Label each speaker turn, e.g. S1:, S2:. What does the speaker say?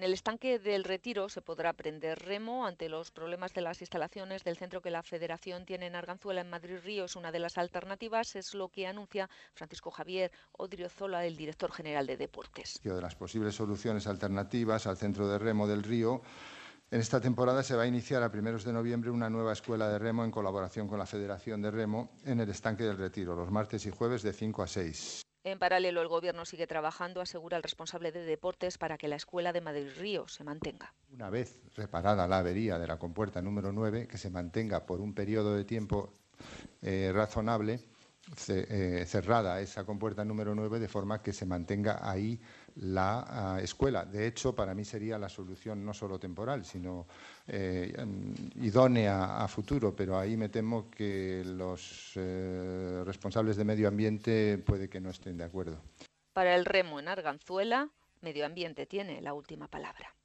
S1: En el estanque del Retiro se podrá aprender remo ante los problemas de las instalaciones del centro que la Federación tiene en Arganzuela, en Madrid Ríos. Una de las alternativas es lo que anuncia Francisco Javier Odriozola, el director general de Deportes.
S2: De las posibles soluciones alternativas al centro de remo del Río, en esta temporada se va a iniciar a primeros de noviembre una nueva escuela de remo en colaboración con la Federación de Remo en el estanque del Retiro, los martes y jueves de 5 a 6.
S1: En paralelo, el Gobierno sigue trabajando, asegura el responsable de Deportes, para que la escuela de Madrid Ríos se mantenga.
S2: Una vez reparada la avería de la compuerta número 9, que se mantenga por un periodo de tiempo razonable cerrada esa compuerta número 9, de forma que se mantenga ahí la escuela. De hecho, para mí sería la solución no solo temporal, sino idónea a futuro, pero ahí me temo que los responsables de medio ambiente puede que no estén de acuerdo.
S1: Para el remo en Arganzuela, Medio Ambiente tiene la última palabra.